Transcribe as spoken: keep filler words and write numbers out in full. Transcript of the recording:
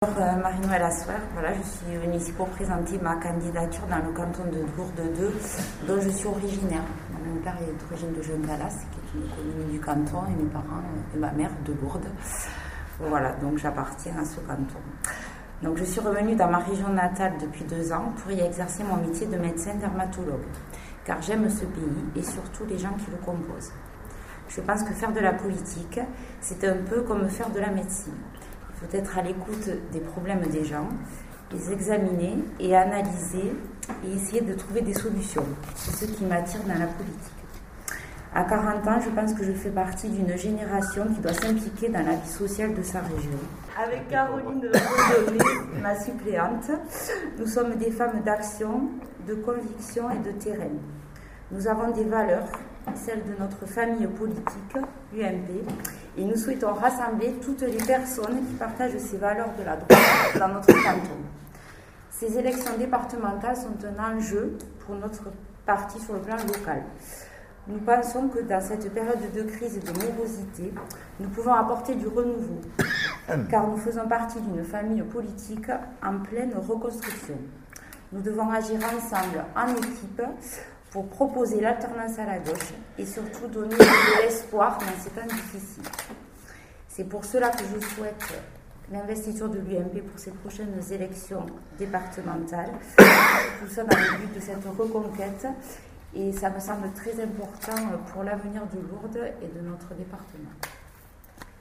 Bonjour euh, Marie-Noël Assoir, voilà, je suis venue ici pour présenter ma candidature dans le canton de Lourdes deux, dont je suis originaire. Mon père est d'origine de Jeune-Galas, qui est une commune du canton, et mes parents et ma mère de Lourdes. Voilà, donc j'appartiens à ce canton. Donc je suis revenue dans ma région natale depuis deux ans pour y exercer mon métier de médecin dermatologue, car j'aime ce pays et surtout les gens qui le composent. Je pense que faire de la politique, c'est un peu comme faire de la médecine. Il faut être à l'écoute des problèmes des gens, les examiner et analyser et essayer de trouver des solutions. C'est ce qui m'attire dans la politique. À quarante ans, je pense que je fais partie d'une génération qui doit s'impliquer dans la vie sociale de sa région. Avec Caroline Redonné, ma suppléante, nous sommes des femmes d'action, de conviction et de terrain. Nous avons des valeurs, celles de notre famille politique, l'U M P, et nous souhaitons rassembler toutes les personnes qui partagent ces valeurs de la droite dans notre canton. Ces élections départementales sont un enjeu pour notre parti sur le plan local. Nous pensons que dans cette période de crise et de morosité, nous pouvons apporter du renouveau, car nous faisons partie d'une famille politique en pleine reconstruction. Nous devons agir ensemble, en équipe, pour proposer l'alternance à la gauche et surtout donner de l'espoir dans ces temps difficiles. C'est pour cela que je souhaite l'investiture de l'U M P pour ces prochaines élections départementales, tout ça dans le but de cette reconquête, et ça me semble très important pour l'avenir de Lourdes et de notre département.